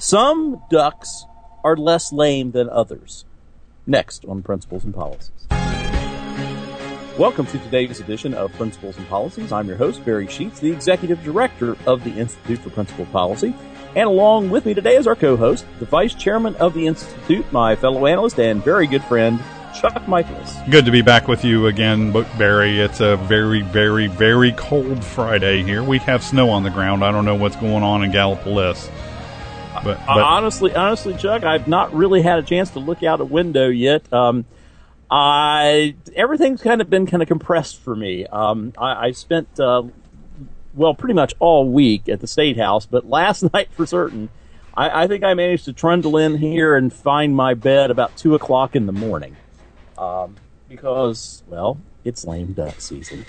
Some ducks are less lame than others. Next on Principles and Policies. Welcome to today's edition of Principles and Policies. I'm your host, Barry Sheets, the Executive Director of the Institute for Principal Policy. And along with me today is our co-host, the Vice Chairman of the Institute, my fellow analyst and very good friend, Chuck Michaelis. Good to be back with you again, Barry. It's a very, very, very cold Friday here. We have snow on the ground. I don't know what's going on in Gallipolis. But honestly, Chuck, I've not really had a chance to look out a window yet. Everything's been compressed for me. I spent pretty much all week at the State House, but last night for certain, I think I managed to trundle in here and find my bed about 2 o'clock in the morning, because it's lame duck season.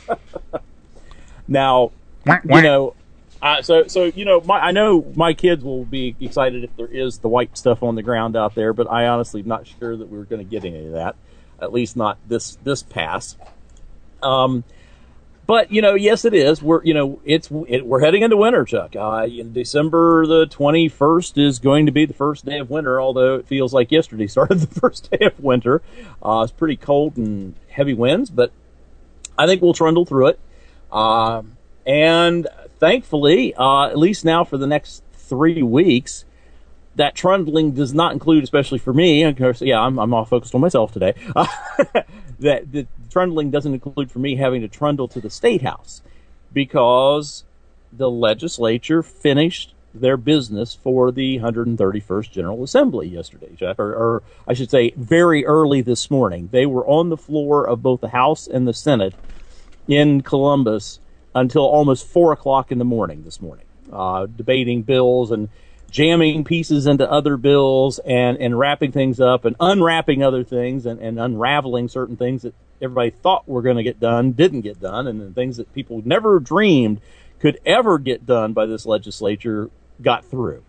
Now, I know my kids will be excited if there is the white stuff on the ground out there, but I honestly am not sure that we're going to get any of that. At least not this pass. But yes, it is. We're heading into winter, Chuck. December the 21st is going to be the first day of winter, although it feels like yesterday started the first day of winter. It's pretty cold and heavy winds, but I think we'll trundle through it. And thankfully, at least now for the next 3 weeks, that trundling does not include, especially for me, of course, I'm all focused on myself today, that the trundling doesn't include for me having to trundle to the State House, because the legislature finished their business for the 131st General Assembly yesterday, Jeff, or I should say very early this morning. They were on the floor of both the House and the Senate in Columbus until almost 4 o'clock in the morning this morning, debating bills and jamming pieces into other bills and wrapping things up and unwrapping other things and unraveling certain things that everybody thought were going to get done, didn't get done, and the things that people never dreamed could ever get done by this legislature got through.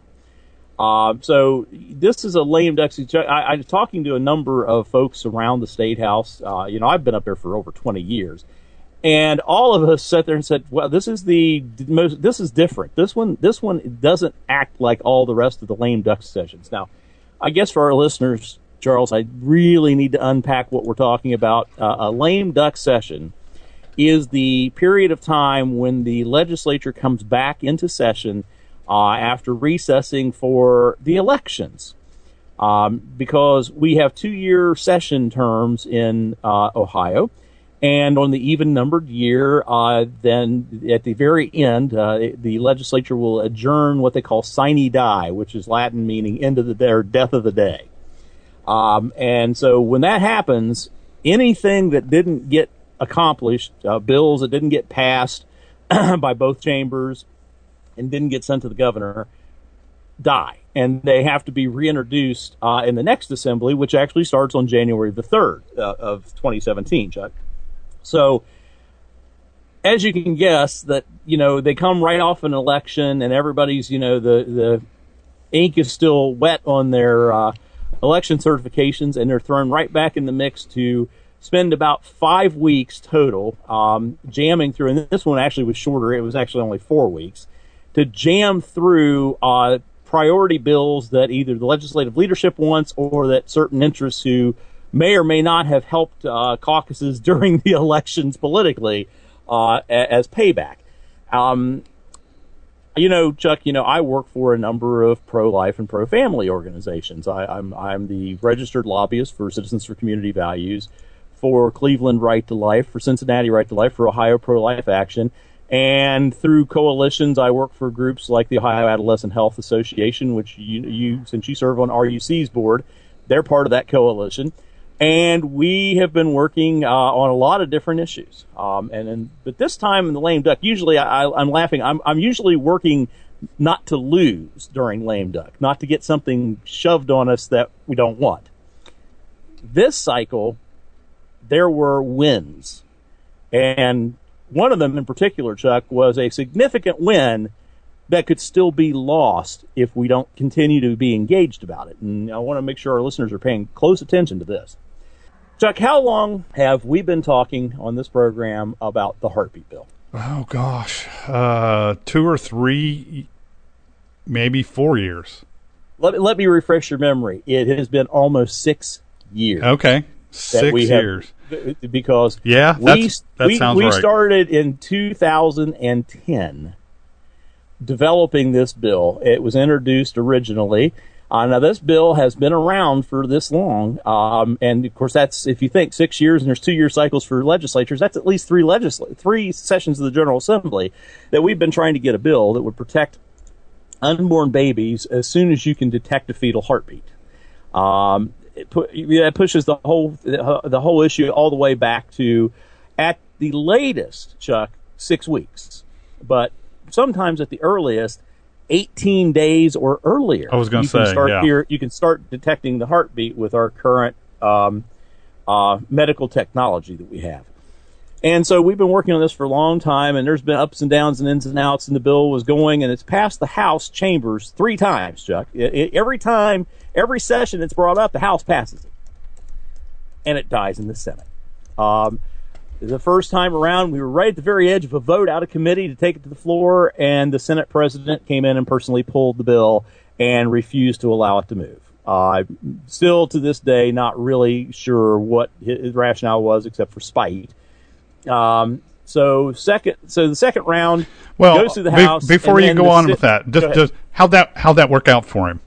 So this is a lame duck. I was talking to a number of folks around the State House. I've been up there for over 20 years. And all of us sat there and said, well, this is different. This one doesn't act like all the rest of the lame duck sessions. Now, I guess for our listeners, Charles, I really need to unpack what we're talking about. A lame duck session is the period of time when the legislature comes back into session after recessing for the elections. Because we have 2-year session terms in Ohio. And on the even-numbered year, then at the very end, the legislature will adjourn what they call sine die, which is Latin meaning end of the day or death of the day. And so when that happens, anything that didn't get accomplished, bills that didn't get passed by both chambers and didn't get sent to the governor, die. And they have to be reintroduced in the next assembly, which actually starts on January the 3rd of 2017, Chuck. So, as you can guess, that, they come right off an election and everybody's, the ink is still wet on their election certifications, and they're thrown right back in the mix to spend about 5 weeks total jamming through. And this one actually was shorter. It was actually only 4 weeks to jam through priority bills that either the legislative leadership wants or that certain interests who may or may not have helped caucuses during the elections politically as payback. Chuck, I work for a number of pro-life and pro-family organizations. I'm the registered lobbyist for Citizens for Community Values, for Cleveland Right to Life, for Cincinnati Right to Life, for Ohio Pro-Life Action. And through coalitions, I work for groups like the Ohio Adolescent Health Association, which you since you serve on RUC's board, they're part of that coalition. And we have been working on a lot of different issues. But this time in the lame duck, usually I'm laughing. I'm usually working not to lose during lame duck, not to get something shoved on us that we don't want. This cycle, there were wins. And one of them in particular, Chuck, was a significant win that could still be lost if we don't continue to be engaged about it. And I want to make sure our listeners are paying close attention to this. Chuck, how long have we been talking on this program about the heartbeat bill? Oh, gosh. 2 or 3, maybe 4 years. Let me refresh your memory. It has been almost 6 years. Okay, 6 years. Because that sounds we right. started in 2010 developing this bill. It was introduced originally. Now, this bill has been around for this long, and of course, that's if you think 6 years and there's 2-year cycles for legislatures, that's at least three sessions of the General Assembly that we've been trying to get a bill that would protect unborn babies as soon as you can detect a fetal heartbeat. It pushes the whole issue all the way back to, at the latest, Chuck, 6 weeks, but sometimes at the earliest, 18 days or earlier. I was going to say, you can start detecting the heartbeat with our current medical technology that we have. And so we've been working on this for a long time, and there's been ups and downs and ins and outs, and the bill was going, and it's passed the House chambers 3 times, Chuck. Every time, every session it's brought up, the House passes it. And it dies in the Senate. The first time around, we were right at the very edge of a vote out of committee to take it to the floor, and the Senate president came in and personally pulled the bill and refused to allow it to move. Still to this day, not really sure what his rationale was, except for spite. So the second round goes through the House. Before you go on with that, just how'd that work out for him?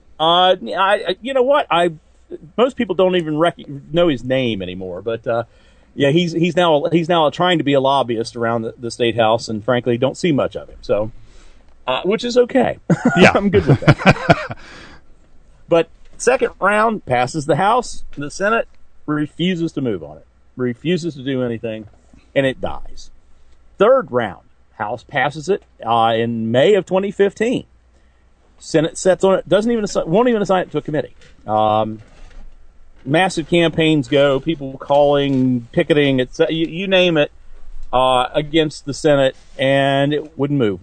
You know what? Most people don't even know his name anymore, but. Yeah, he's now trying to be a lobbyist around the state house, and frankly, don't see much of him. So, which is okay. Yeah, I'm good with that. But second round passes the House, the Senate refuses to move on it, refuses to do anything, and it dies. Third round, House passes it in May of 2015. Senate sets on it, won't even assign it to a committee. Massive campaigns go, people calling, picketing, you name it, against the Senate, and it wouldn't move.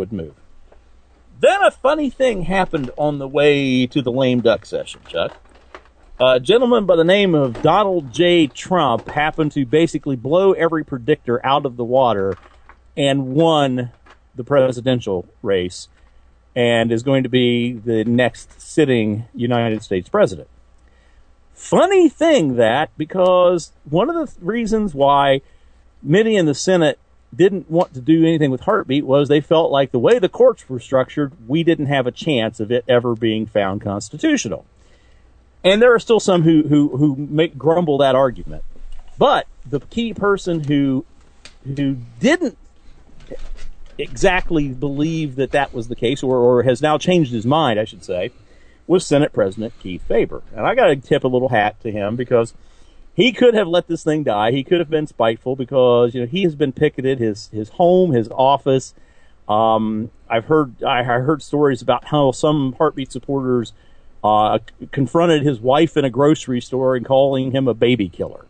Then a funny thing happened on the way to the lame duck session, Chuck. A gentleman by the name of Donald J. Trump happened to basically blow every predictor out of the water and won the presidential race and is going to be the next sitting United States president. Funny thing that, because one of the reasons why many in the Senate didn't want to do anything with heartbeat was they felt like the way the courts were structured, we didn't have a chance of it ever being found constitutional. And there are still some who grumble that argument. But the key person who didn't exactly believe that was the case, or has now changed his mind, I should say, was Senate President Keith Faber. And I got to tip a little hat to him because he could have let this thing die. He could have been spiteful because, he has been picketed, his home, his office. I heard stories about how some heartbeat supporters confronted his wife in a grocery store and calling him a baby killer.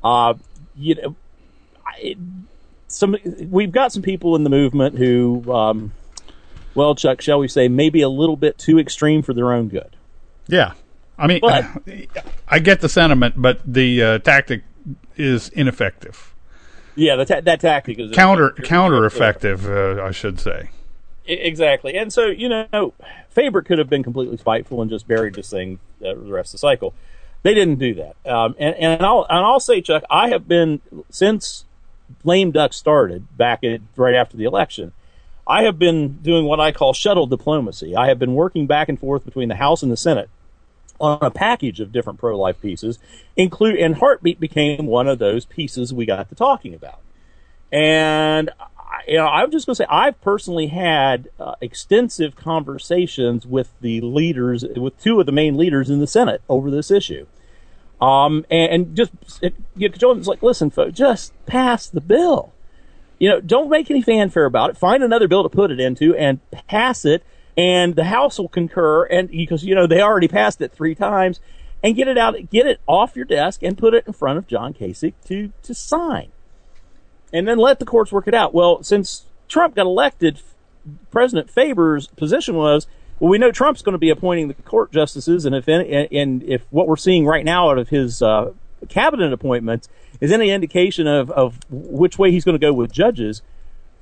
We've got some people in the movement who, well, Chuck, shall we say, maybe a little bit too extreme for their own good. Yeah. I mean, I get the sentiment, but the tactic is ineffective. Yeah, that tactic is counter effective, I should say. Exactly. And so, Faber could have been completely spiteful and just buried this thing the rest of the cycle. They didn't do that. And I'll say, Chuck, I have been, since lame duck started right after the election, I have been doing what I call shuttle diplomacy. I have been working back and forth between the House and the Senate on a package of different pro-life pieces, and heartbeat became one of those pieces we got to talking about. And I'm just going to say I've personally had extensive conversations with the leaders, with two of the main leaders in the Senate over this issue. And just Jones like, listen, folks, just pass the bill. Don't make any fanfare about it. Find another bill to put it into and pass it, and the House will concur. And because they already passed it 3 times, and get it off your desk and put it in front of John Kasich to sign, and then let the courts work it out. Well, since Trump got elected, President Faber's position was, well, we know Trump's going to be appointing the court justices, and if what we're seeing right now out of his cabinet appointments is any indication of which way he's going to go with judges,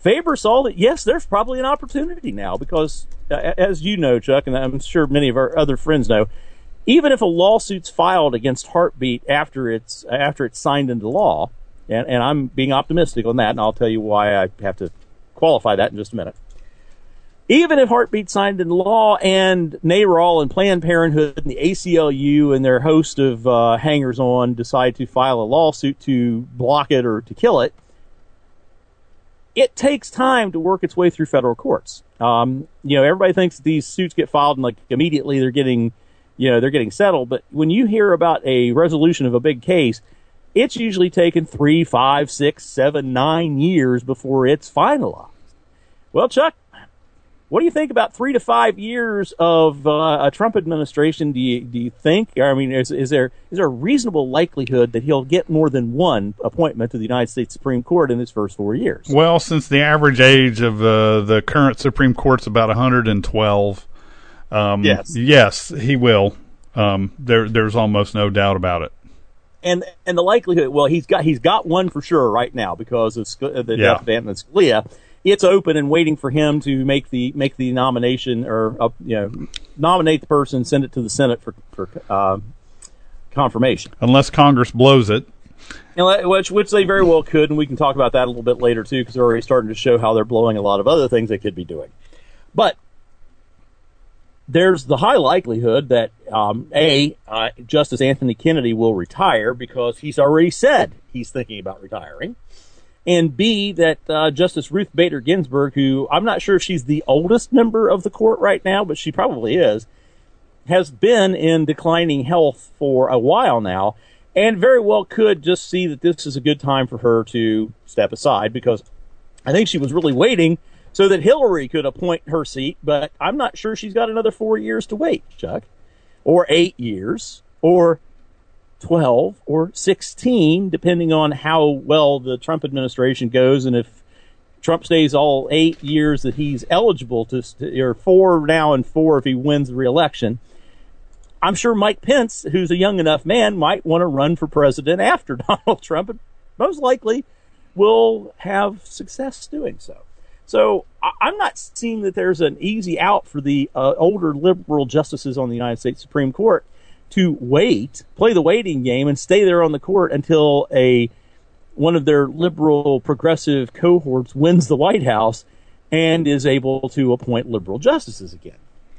Faber saw that, yes, there's probably an opportunity now because, as you know, Chuck, and I'm sure many of our other friends know, even if a lawsuit's filed against Heartbeat after it's signed into law, and I'm being optimistic on that, and I'll tell you why I have to qualify that in just a minute. Even if Heartbeat signed into law and NARAL and Planned Parenthood and the ACLU and their host of hangers-on decide to file a lawsuit to block it or to kill it, it takes time to work its way through federal courts. Everybody thinks these suits get filed and like immediately they're getting settled. But when you hear about a resolution of a big case, it's usually taken 3, 5, 6, 7, 9 years before it's finalized. Well, Chuck, what do you think about 3 to 5 years of a Trump administration? Do you think? I mean, is there a reasonable likelihood that he'll get more than one appointment to the United States Supreme Court in his first 4 years? Well, since the average age of the current Supreme Court's about 112, yes, he will. There's almost no doubt about it. And the likelihood, well, he's got one for sure right now because of the death of Antonin Scalia. It's open and waiting for him to make the nomination or nominate the person, send it to the Senate for confirmation. Unless Congress blows it, which they very well could, and we can talk about that a little bit later too, because they're already starting to show how they're blowing a lot of other things they could be doing. But there's the high likelihood that Justice Anthony Kennedy will retire because he's already said he's thinking about retiring. And B, that Justice Ruth Bader Ginsburg, who I'm not sure if she's the oldest member of the court right now, but she probably is, has been in declining health for a while now, and very well could just see that this is a good time for her to step aside, because I think she was really waiting so that Hillary could appoint her seat, but I'm not sure she's got another 4 years to wait, Chuck, or 8 years, or 12 or 16, depending on how well the Trump administration goes, and if Trump stays all 8 years that he's eligible to, or 4 now and 4 if he wins the re-election. I'm sure Mike Pence, who's a young enough man, might want to run for president after Donald Trump, and most likely will have success doing so. So I'm not seeing that there's an easy out for the older liberal justices on the United States Supreme Court to play the waiting game, and stay there on the court until one of their liberal progressive cohorts wins the White House and is able to appoint liberal justices again.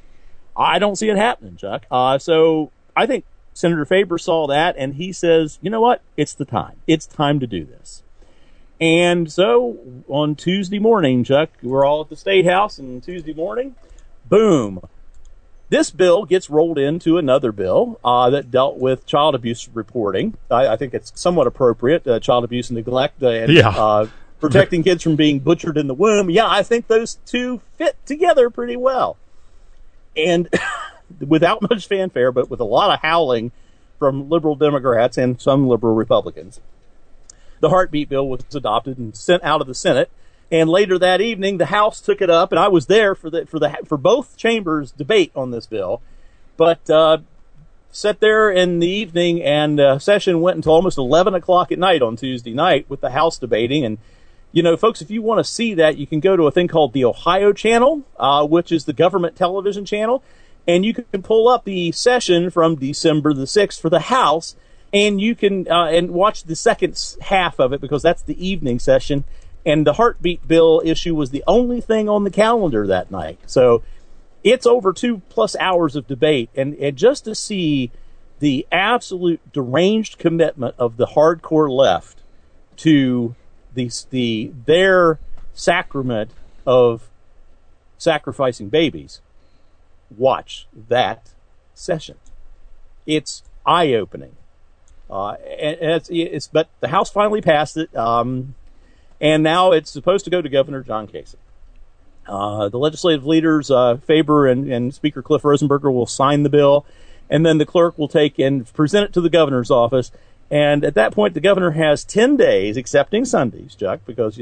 I don't see it happening, Chuck. So I think Senator Faber saw that, and he says, you know what? It's the time. It's time to do this. And so on Tuesday morning, Chuck, we're all at the State House, and Tuesday morning, boom, this bill gets rolled into another bill that dealt with child abuse reporting. I think it's somewhat appropriate, child abuse and neglect, and protecting kids from being butchered in the womb. Yeah, I think those two fit together pretty well. And without much fanfare, but with a lot of howling from liberal Democrats and some liberal Republicans, the Heartbeat bill was adopted and sent out of the Senate. And later that evening, the House took it up, and I was there for both chambers' debate on this bill. But sat there in the evening, and session went until almost 11 o'clock at night on Tuesday night with the House debating. And folks, if you want to see that, you can go to a thing called the Ohio Channel, which is the government television channel, and you can pull up the session from December the 6th for the House, and you can and watch the second half of it, because that's the evening session. And the Heartbeat bill issue was the only thing on the calendar that night. So it's over 2+ hours of debate. And just to see the absolute deranged commitment of the hardcore left to their sacrament of sacrificing babies, watch that session. It's eye-opening. But the House finally passed it. And now it's supposed to go to Governor John Kasich. The legislative leaders, Faber and Speaker Cliff Rosenberger, will sign the bill, and then the clerk will take and present it to the governor's office. And at that point, the governor has 10 days, excepting Sundays, Chuck, because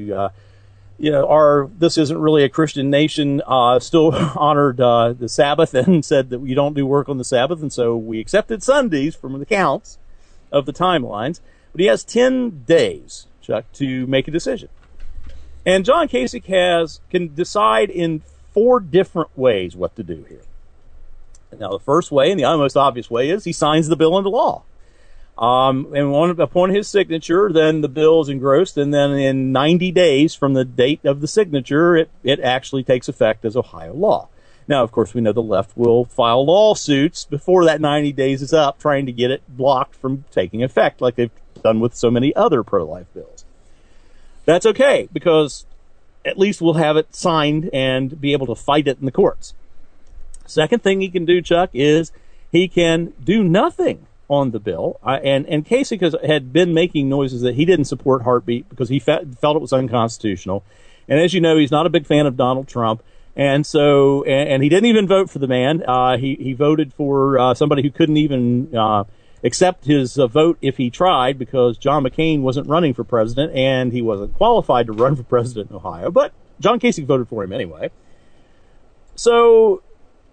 this isn't really a Christian nation. Still honored the Sabbath and said that you don't do work on the Sabbath, and so we accepted Sundays from the counts of the timelines. But he has 10 days, Chuck, to make a decision. And John Kasich can decide in 4 different ways what to do here. Now, the first way, and the most obvious way, is he signs the bill into law. And upon his signature, then the bill is engrossed, and then in 90 days from the date of the signature, it actually takes effect as Ohio law. Now, of course, we know the left will file lawsuits before that 90 days is up, trying to get it blocked from taking effect, like they've done with so many other pro-life bills. That's okay, because at least we'll have it signed and be able to fight it in the courts. Second thing he can do, Chuck, is he can do nothing on the bill. And Kasich had been making noises that he didn't support Heartbeat because he felt it was unconstitutional. And as you know, he's not a big fan of Donald Trump. And so, and he didn't even vote for the man. He voted for somebody who couldn't even accept his vote if he tried, because John McCain wasn't running for president and he wasn't qualified to run for president in Ohio. But John Kasich voted for him anyway. So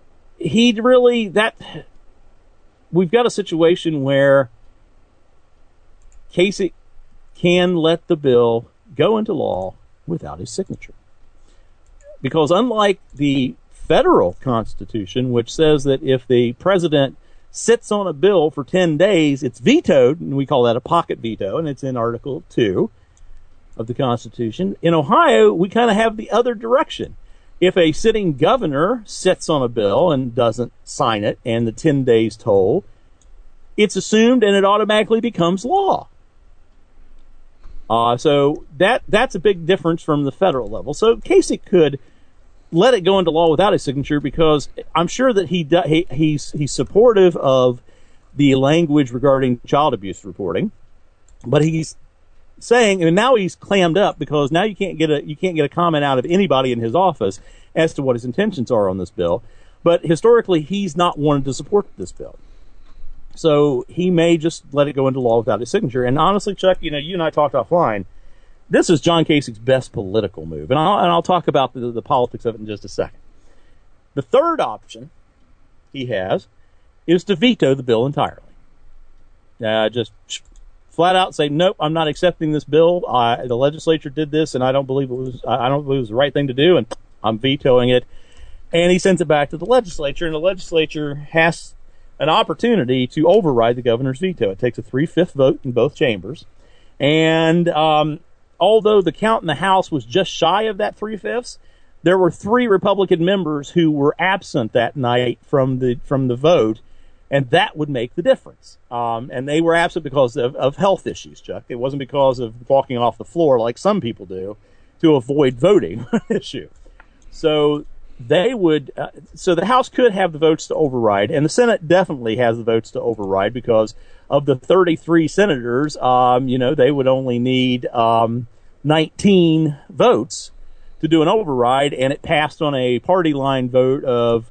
we've got a situation where Kasich can let the bill go into law without his signature. Because unlike the federal Constitution, which says that if the president sits on a bill for 10 days, it's vetoed, and we call that a pocket veto, and it's in Article 2 of the Constitution. In Ohio, we kind of have the other direction. If a sitting governor sits on a bill and doesn't sign it, and the 10 days toll, it's assumed and it automatically becomes law. So that's a big difference from the federal level. So Kasich could let it go into law without his signature, because I'm sure that he's supportive of the language regarding child abuse reporting, but he's saying, and now he's clammed up because now you can't get a comment out of anybody in his office as to what his intentions are on this bill. But historically, he's not wanted to support this bill. So he may just let it go into law without his signature. And honestly, Chuck, you and I talked offline. This is John Kasich's best political move. And I'll talk about the politics of it in just a second. The third option he has is to veto the bill entirely. Just flat out say, nope, I'm not accepting this bill. The legislature did this, and I don't believe it was the right thing to do, and I'm vetoing it. And he sends it back to the legislature, and the legislature has an opportunity to override the governor's veto. It takes a 3/5 vote in both chambers. And although the count in the House was just shy of that 3/5, there were 3 Republican members who were absent that night from the vote, and that would make the difference. And they were absent because of health issues, Chuck. It wasn't because of walking off the floor like some people do to avoid voting on an issue. So they would, so the House could have the votes to override, and the Senate definitely has the votes to override because of the 33 senators. They would only need 19 votes to do an override, and it passed on a party line vote of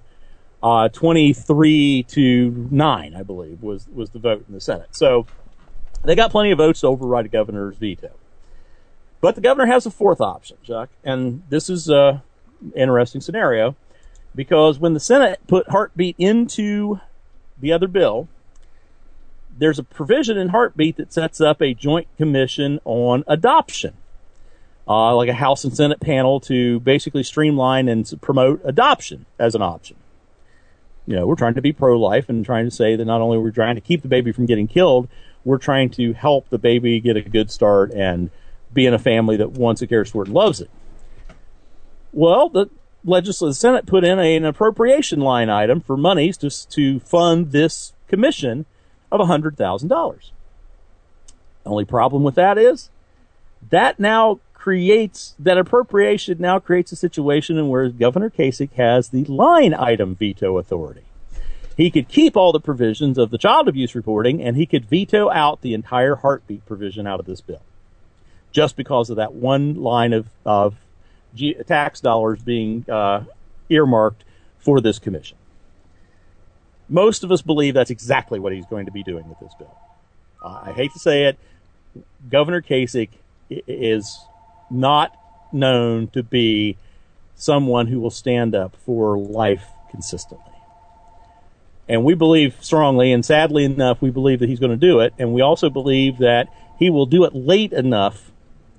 23-9, I believe, was the vote in the Senate. So they got plenty of votes to override the governor's veto. But the governor has a fourth option, Chuck, and this is interesting scenario, because when the Senate put Heartbeat into the other bill, there's a provision in Heartbeat that sets up a joint commission on adoption, like a House and Senate panel to basically streamline and promote adoption as an option. We're trying to be pro-life and trying to say that not only are we trying to keep the baby from getting killed, we're trying to help the baby get a good start and be in a family that wants it, cares for it, and loves it. Well, the Senate put in an appropriation line item for monies to fund this commission of $100,000. The only problem with that is that appropriation now creates a situation in where Governor Kasich has the line item veto authority. He could keep all the provisions of the child abuse reporting, and he could veto out the entire Heartbeat provision out of this bill, just because of that one line of tax dollars being earmarked for this commission. Most of us believe that's exactly what he's going to be doing with this bill. I hate to say it, Governor Kasich is not known to be someone who will stand up for life consistently. And we believe strongly, and sadly enough, we believe that he's going to do it, and we also believe that he will do it late enough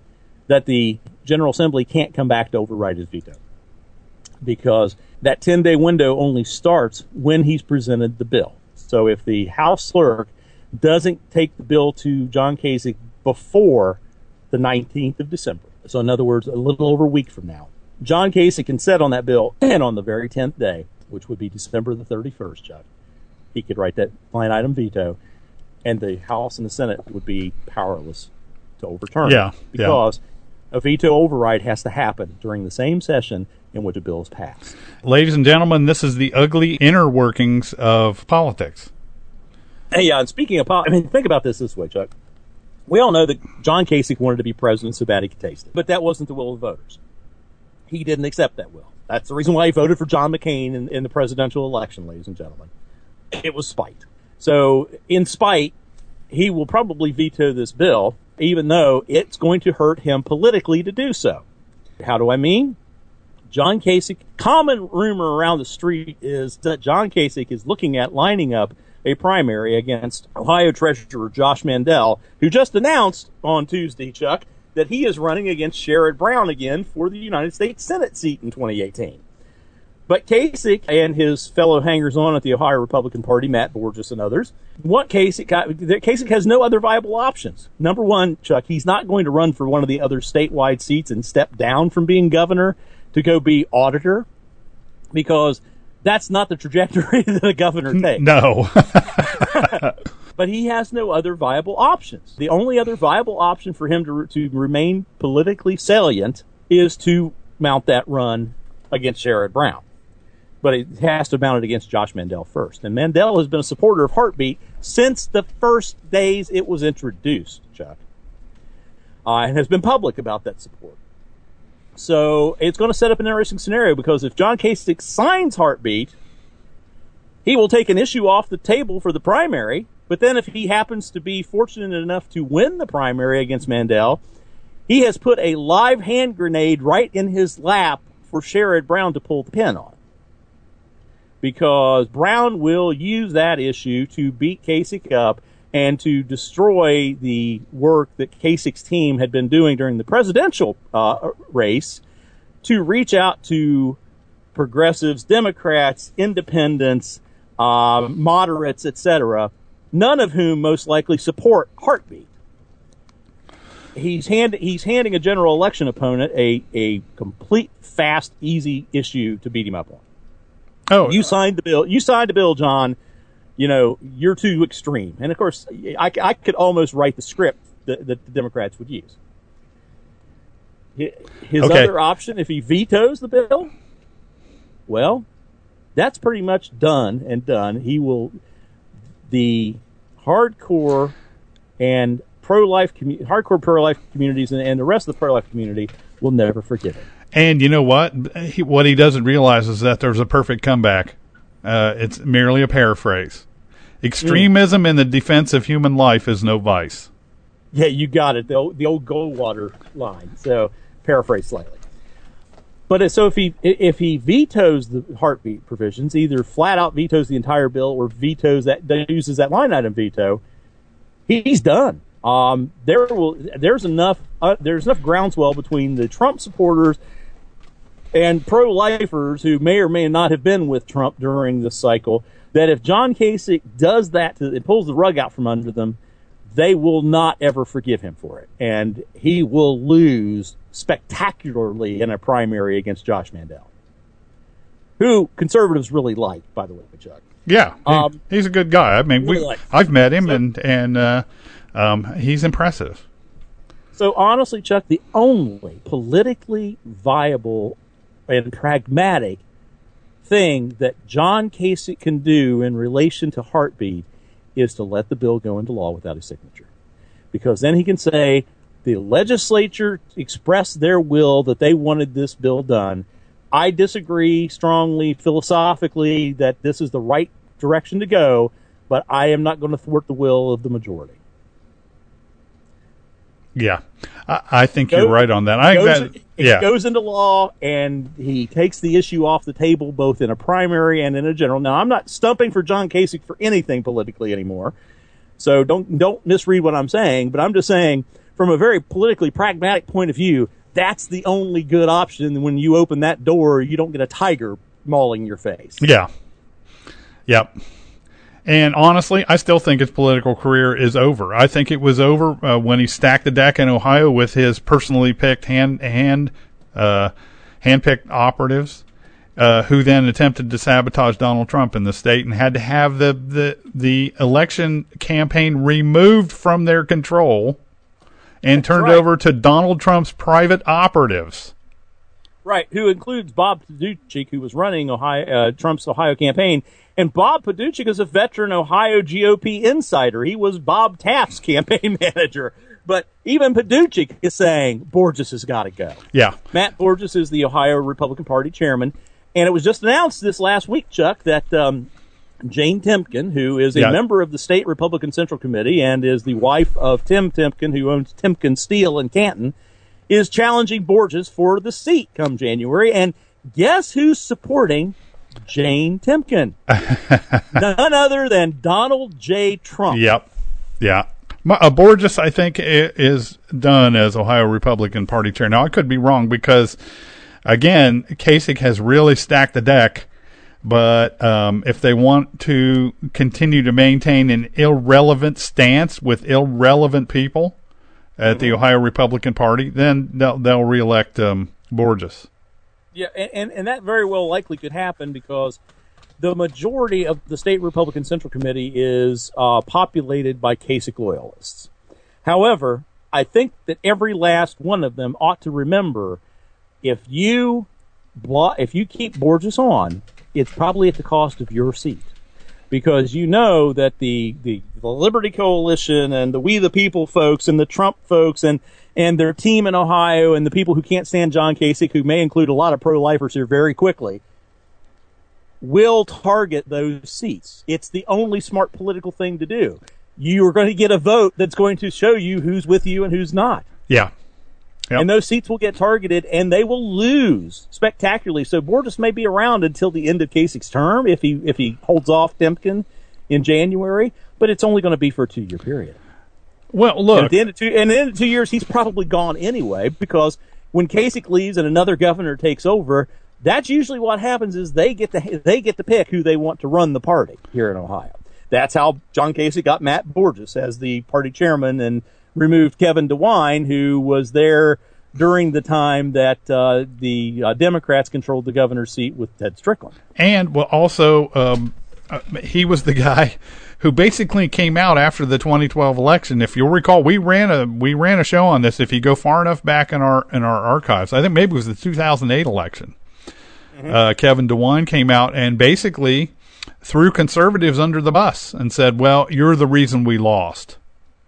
that the General Assembly can't come back to override his veto, because that 10-day window only starts when he's presented the bill. So if the House clerk doesn't take the bill to John Kasich before the 19th of December, so in other words, a little over a week from now, John Kasich can sit on that bill, and on the very 10th day, which would be December the 31st, Chuck, he could write that line item veto, and the House and the Senate would be powerless to overturn it, because a veto override has to happen during the same session in which a bill is passed. Ladies and gentlemen, this is the ugly inner workings of politics. Hey, yeah, and speaking of politics, think about this way, Chuck. We all know that John Kasich wanted to be president so bad he could taste it, but that wasn't the will of the voters. He didn't accept that will. That's the reason why he voted for John McCain in the presidential election, ladies and gentlemen. It was spite. So, in spite, he will probably veto this bill, even though it's going to hurt him politically to do so. How do I mean? John Kasich, common rumor around the street is that John Kasich is looking at lining up a primary against Ohio Treasurer Josh Mandel, who just announced on Tuesday, Chuck, that he is running against Sherrod Brown again for the United States Senate seat in 2018. But Kasich and his fellow hangers-on at the Ohio Republican Party, Matt Borges and others, Kasich has no other viable options. Number one, Chuck, he's not going to run for one of the other statewide seats and step down from being governor to go be auditor, because that's not the trajectory that a governor takes. No. But he has no other viable options. The only other viable option for him to remain politically salient is to mount that run against Sherrod Brown. But it has to mount it against Josh Mandel first. And Mandel has been a supporter of Heartbeat since the first days it was introduced, Chuck. And has been public about that support. So it's going to set up an interesting scenario, because if John Kasich signs Heartbeat, he will take an issue off the table for the primary. But then if he happens to be fortunate enough to win the primary against Mandel, he has put a live hand grenade right in his lap for Sherrod Brown to pull the pin on. Because Brown will use that issue to beat Kasich up and to destroy the work that Kasich's team had been doing during the presidential race to reach out to progressives, Democrats, independents, moderates, etc., none of whom most likely support Heartbeat. He's handing a general election opponent a complete, fast, easy issue to beat him up on. Oh, you signed the bill. You signed the bill, John. You know, you're too extreme. And of course, I could almost write the script that the Democrats would use. His other option, if he vetoes the bill, well, that's pretty much done and done. The hardcore pro-life communities and the rest of the pro-life community will never forgive him. And you know what? What he doesn't realize is that there's a perfect comeback. It's merely a paraphrase. Extremism in the defense of human life is no vice. Yeah, you got it. The old Goldwater line. So paraphrase slightly. But so if he vetoes the Heartbeat provisions, either flat out vetoes the entire bill or uses that line item veto, he's done. There's enough groundswell between the Trump supporters and pro-lifers who may or may not have been with Trump during this cycle, that if John Kasich does that, it pulls the rug out from under them, they will not ever forgive him for it. And he will lose spectacularly in a primary against Josh Mandel, who conservatives really like, by the way, Chuck. Yeah, he's a good guy. I mean, I've met him, and he's impressive. So honestly, Chuck, the only politically viable and pragmatic thing that John Kasich can do in relation to Heartbeat is to let the bill go into law without his signature. Because then he can say the legislature expressed their will that they wanted this bill done. I disagree strongly philosophically that this is the right direction to go, but I am not going to thwart the will of the majority. Yeah, I think you're right on that. It goes into law, and he takes the issue off the table both in a primary and in a general. Now, I'm not stumping for John Kasich for anything politically anymore, so don't misread what I'm saying. But I'm just saying, from a very politically pragmatic point of view, that's the only good option. When you open that door, you don't get a tiger mauling your face. Yeah. Yep. And honestly, I still think his political career is over. I think it was over when he stacked the deck in Ohio with his personally picked handpicked operatives, who then attempted to sabotage Donald Trump in the state and had to have the election campaign removed from their control and turned over to Donald Trump's private operatives. Right, who includes Bob Paduchik, who was running Trump's Ohio campaign. And Bob Paduchik is a veteran Ohio GOP insider. He was Bob Taft's campaign manager. But even Paduchik is saying Borges has got to go. Yeah. Matt Borges is the Ohio Republican Party chairman. And it was just announced this last week, Chuck, that Jane Timken, who is a member of the State Republican Central Committee and is the wife of Tim Timken, who owns Timken Steel in Canton, is challenging Borges for the seat come January. And guess who's supporting Jane Timken? None other than Donald J. Trump. Yep. Yeah. Borges, I think, is done as Ohio Republican Party chair. Now, I could be wrong because, again, Kasich has really stacked the deck. But if they want to continue to maintain an irrelevant stance with irrelevant people at the Ohio Republican Party, then they'll reelect Borges. Yeah, and that very well likely could happen because the majority of the State Republican Central Committee is populated by Kasich loyalists. However, I think that every last one of them ought to remember if you keep Borges on, it's probably at the cost of your seat. Because you know that the Liberty Coalition and the We the People folks and the Trump folks and their team in Ohio and the people who can't stand John Kasich, who may include a lot of pro-lifers here very quickly, will target those seats. It's the only smart political thing to do. You are going to get a vote that's going to show you who's with you and who's not. Yeah. Yep. And those seats will get targeted, and they will lose spectacularly. So Borges may be around until the end of Kasich's term if he holds off Timken in January, but it's only going to be for a 2-year period. Well, look. And at the end of 2 years, he's probably gone anyway, because when Kasich leaves and another governor takes over, that's usually what happens is they get to pick who they want to run the party here in Ohio. That's how John Kasich got Matt Borges as the party chairman and removed Kevin DeWine, who was there during the time that the Democrats controlled the governor's seat with Ted Strickland. And also, he was the guy who basically came out after the 2012 election. If you'll recall, we ran a show on this. If you go far enough back in our archives, I think maybe it was the 2008 election. Kevin DeWine came out and basically threw conservatives under the bus and said, "Well, you're the reason we lost."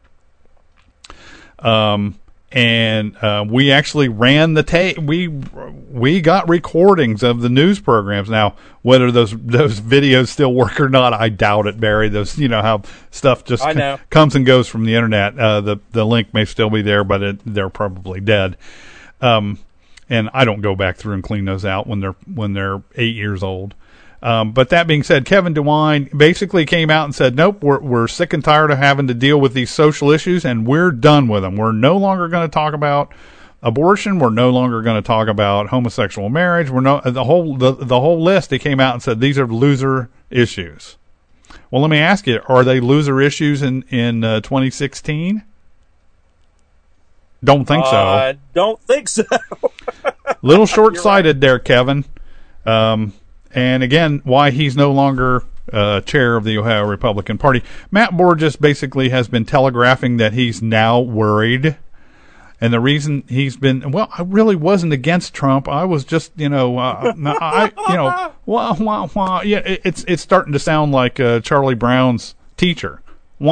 We actually ran the tape. We got recordings of the news programs. Now, whether those videos still work or not, I doubt it, Barry. Those, how stuff just comes and goes from the internet. The link may still be there, but they're probably dead. And I don't go back through and clean those out when they're 8 years old. But that being said, Kevin DeWine basically came out and said, nope, we're sick and tired of having to deal with these social issues, and we're done with them. We're no longer going to talk about abortion. We're no longer going to talk about homosexual marriage. The whole list. He came out and said these are loser issues. Well, let me ask you, are they loser issues in 2016? Don't think so. I don't think so. Little short-sighted there, Kevin. And again, why he's no longer chair of the Ohio Republican Party. Matt Borges basically has been telegraphing that he's now worried. And the reason he's been, I really wasn't against Trump. I was just, it's starting to sound like Charlie Brown's teacher.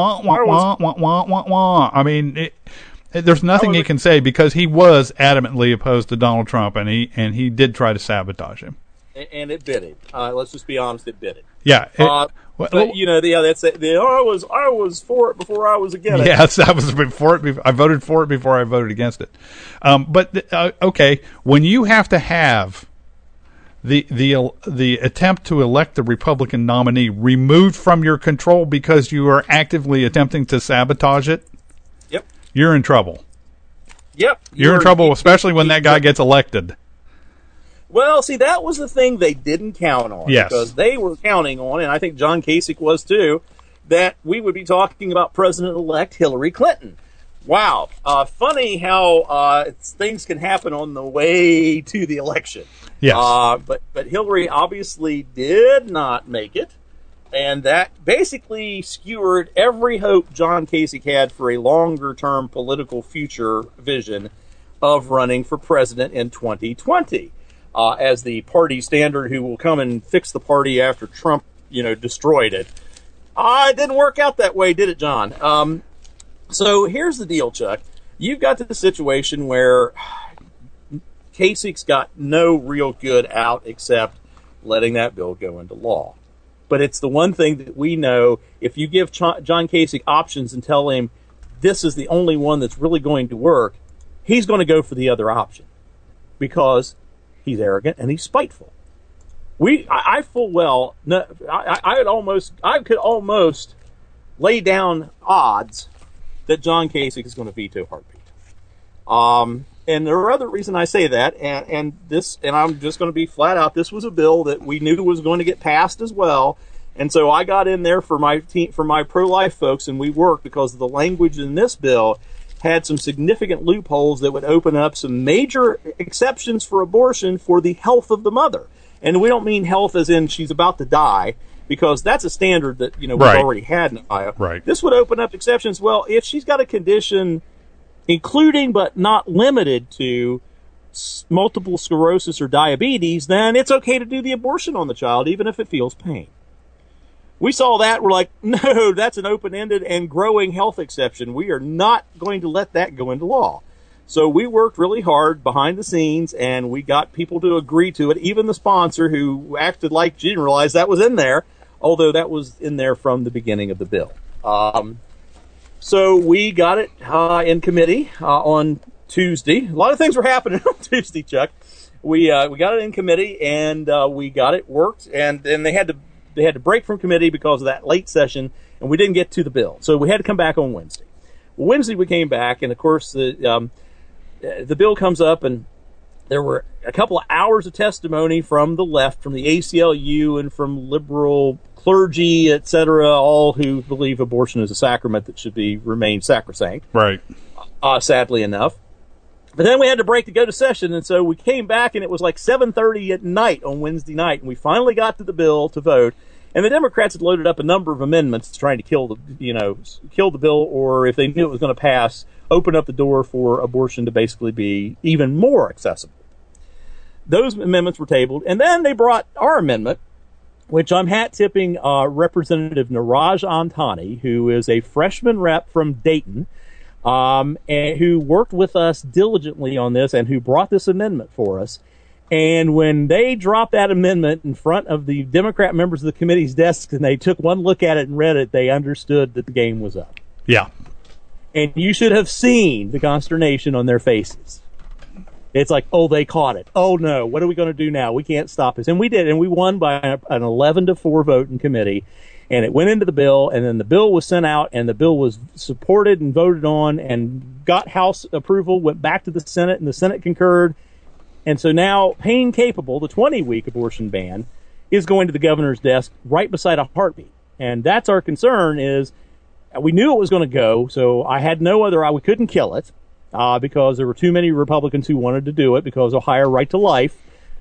I mean, there's nothing he can say because he was adamantly opposed to Donald Trump, and he did try to sabotage him. And it bit him. Let's just be honest, it bit him. Yeah. I was for it before I was against it. Yes, I was for it. I voted for it before I voted against it. Okay, when you have to have the attempt to elect the Republican nominee removed from your control because you are actively attempting to sabotage it, yep, you're in trouble. Yep. You're in trouble, especially when that guy gets elected. Well, see, that was the thing they didn't count on. Yes. Because they were counting on, and I think John Kasich was too, that we would be talking about President-elect Hillary Clinton. Wow. Funny how things can happen on the way to the election. Yes. But Hillary obviously did not make it, and that basically skewered every hope John Kasich had for a longer-term political future vision of running for president in 2020 as the party standard who will come and fix the party after Trump, destroyed it. It didn't work out that way, did it, John? So here's the deal, Chuck. You've got the situation where Kasich's got no real good out except letting that bill go into law. But it's the one thing that we know, if you give John Kasich options and tell him this is the only one that's really going to work, he's going to go for the other option because he's arrogant and he's spiteful. I full well, I could almost lay down odds that John Kasich is going to veto Heartbeat. And there are other reasons I say that, and I'm just going to be flat out. This was a bill that we knew was going to get passed as well, and so I got in there for my pro-life folks, and we worked because the language in this bill had some significant loopholes that would open up some major exceptions for abortion for the health of the mother. And we don't mean health as in she's about to die, because that's a standard that we've already had in Ohio. Right. This would open up exceptions. Well, if she's got a condition including but not limited to multiple sclerosis or diabetes, then it's okay to do the abortion on the child, even if it feels pain. We saw that. We're like, no, that's an open-ended and growing health exception. We are not going to let that go into law. So we worked really hard behind the scenes, and we got people to agree to it, even the sponsor who acted like she didn't realize that was in there, although that was in there from the beginning of the bill. So we got it in committee on Tuesday. A lot of things were happening on Tuesday, Chuck. We got it in committee, and we got it worked, and then they had to break from committee because of that late session, and we didn't get to the bill. So we had to come back on Wednesday. Wednesday we came back, and of course the bill comes up, and there were a couple of hours of testimony from the left, from the ACLU and from liberal clergy, etc., all who believe abortion is a sacrament that should remain sacrosanct. Right. Sadly enough. But then we had to break to go to session, and so we came back, and it was like 7:30 at night on Wednesday night, and we finally got to the bill to vote. And the Democrats had loaded up a number of amendments trying to kill the bill, or if they knew it was going to pass, open up the door for abortion to basically be even more accessible. Those amendments were tabled, and then they brought our amendment, which I'm hat-tipping Representative Niraj Antani, who is a freshman rep from Dayton, and who worked with us diligently on this and who brought this amendment for us. And when they dropped that amendment in front of the Democrat members of the committee's desks and they took one look at it and read it, they understood that the game was up. Yeah. And you should have seen the consternation on their faces. It's like, oh, they caught it. Oh, no, what are we going to do now? We can't stop this. And we did, and we won by an 11-4 vote in committee. And it went into the bill, and then the bill was sent out, and the bill was supported and voted on and got House approval, went back to the Senate, and the Senate concurred. And so now, pain capable, the 20-week abortion ban, is going to the governor's desk right beside a heartbeat. And that's our concern is we knew it was going to go, so I had no other, we couldn't kill it because there were too many Republicans who wanted to do it because Ohio Right to Life,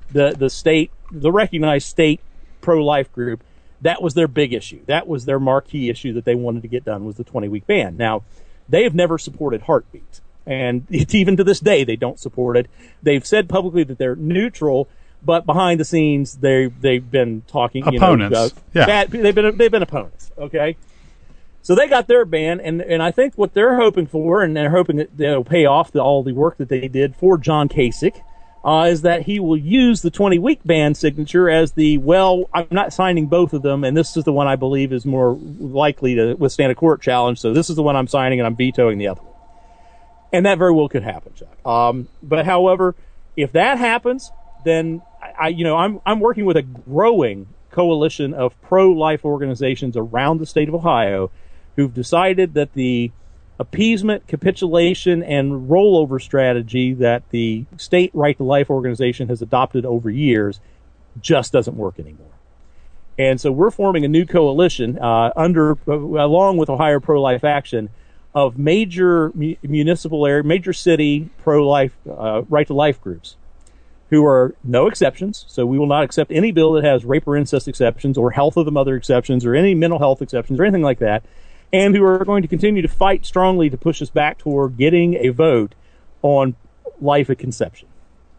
the recognized state pro-life group, that was their big issue. That was their marquee issue that they wanted to get done was the 20-week ban. Now, they have never supported Heartbeat. And even to this day, they don't support it. They've said publicly that they're neutral, but behind the scenes, they've been talking. Opponents. They've been opponents. Okay, so they got their ban, and I think what they're hoping for, and they're hoping that they'll pay off all the work that they did for John Kasich, is that he will use the 20-week ban signature as I'm not signing both of them, and this is the one I believe is more likely to withstand a court challenge. So this is the one I'm signing, and I'm vetoing the other one. And that very well could happen, Chuck. But however, if that happens, then I'm working with a growing coalition of pro-life organizations around the state of Ohio who've decided that the appeasement, capitulation, and rollover strategy that the state Right to Life organization has adopted over years just doesn't work anymore. And so we're forming a new coalition along with Ohio Pro-Life Action of major municipal area, major city pro-life, Right to Life groups who are no exceptions. So we will not accept any bill that has rape or incest exceptions or health of the mother exceptions or any mental health exceptions or anything like that, and who are going to continue to fight strongly to push us back toward getting a vote on life at conception.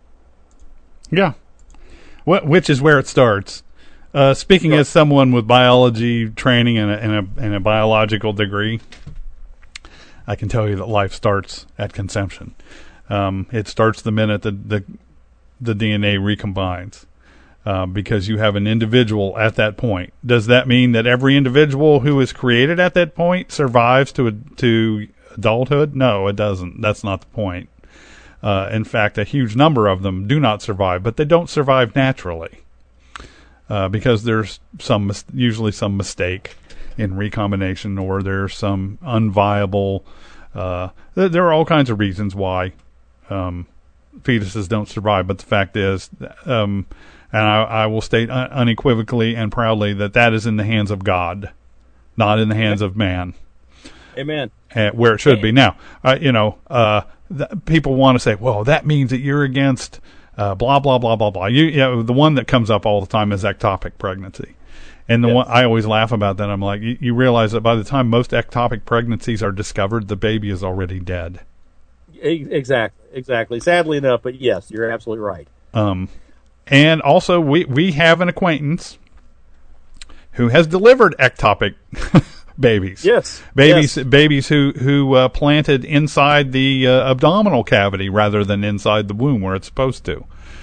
Yeah. Which is where it starts. Speaking as someone with biology training and a biological degree, I can tell you that life starts at conception. It starts the minute the DNA recombines, because you have an individual at that point. Does that mean that every individual who is created at that point survives to adulthood? No, it doesn't. That's not the point. In fact, a huge number of them do not survive, but they don't survive naturally. Because there's usually some mistake in recombination, or there's some unviable. There are all kinds of reasons why fetuses don't survive, but the fact is, and I will state unequivocally and proudly that is in the hands of God, not in the hands of man. Amen. Where it should be. Now, people want to say, well, that means that you're against. Blah blah blah blah blah. The one that comes up all the time is ectopic pregnancy, and the one I always laugh about that. I'm like, you realize that by the time most ectopic pregnancies are discovered, the baby is already dead. Exactly. Sadly enough, but yes, you're absolutely right. And also we have an acquaintance who has delivered ectopic babies. Yes. Babies who planted inside the abdominal cavity rather than inside the womb where it's supposed to.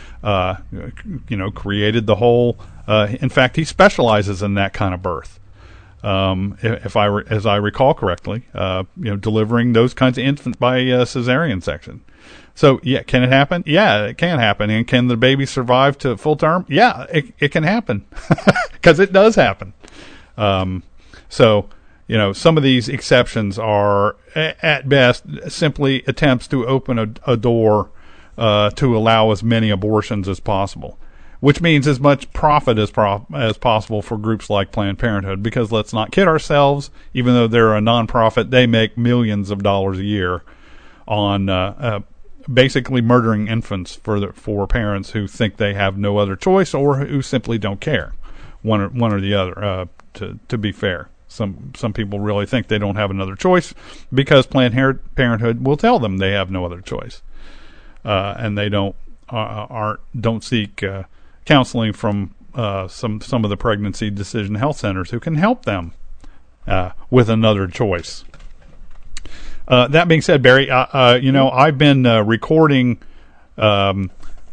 Created the whole. In fact, he specializes in that kind of birth. As I recall correctly, delivering those kinds of infants by cesarean section. So, yeah, can it happen? Yeah, it can happen. And can the baby survive to full term? Yeah, it can happen, because it does happen. So, some of these exceptions are, at best, simply attempts to open a door to allow as many abortions as possible, which means as much profit as possible for groups like Planned Parenthood, because let's not kid ourselves, even though they're a nonprofit, they make millions of dollars a year on basically murdering infants for parents who think they have no other choice or who simply don't care, one or the other, to be fair. Some people really think they don't have another choice because Planned Parenthood will tell them they have no other choice, and they don't seek counseling from some of the pregnancy decision health centers who can help them with another choice. That being said, Barry, I've been recording the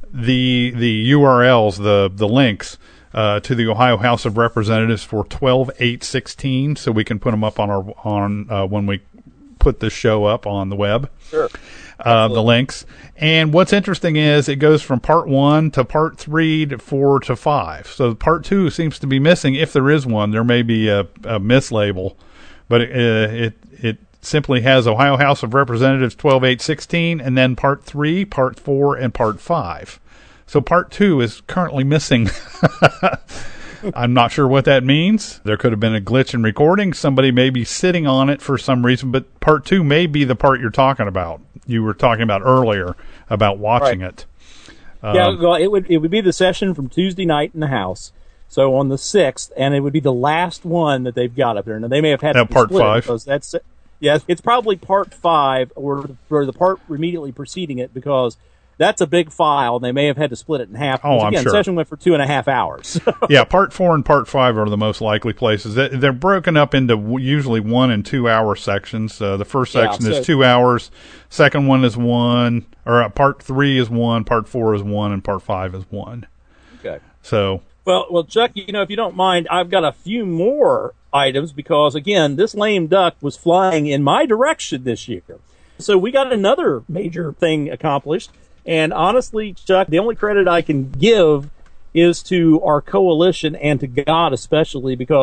URLs, the links to the Ohio House of Representatives for 12/8/16, so we can put them up on when we put this show up on the web. Sure. The links. And what's interesting is it goes from part 1 to part 3 to 4 to 5. So part 2 seems to be missing. If there is one, there may be a mislabel, but it simply has Ohio House of Representatives 12/8/16, and then part 3, part 4, and part 5. So part 2 is currently missing. I'm not sure what that means. There could have been a glitch in recording. Somebody may be sitting on it for some reason, but part 2 may be the part you're talking about. You were talking about earlier about watching it. Well, it would be the session from Tuesday night in the House. So on the 6th, and it would be the last one that they've got up there. Now they may have had to part split 5. it because that's it's probably part 5 or the part immediately preceding it, because that's a big file, and they may have had to split it in half. Oh, I'm sure. The session went for 2.5 hours. Yeah, part 4 and part 5 are the most likely places. They're broken up into usually 1 and 2 hour sections. The first section is 2 hours. Second one is 1, or part 3 is 1, part 4 is 1, and part 5 is 1. Okay. So. Well, Chuck, if you don't mind, I've got a few more items because, again, this lame duck was flying in my direction this year. So we got another major thing accomplished. And honestly, Chuck, the only credit I can give is to our coalition and to God especially, because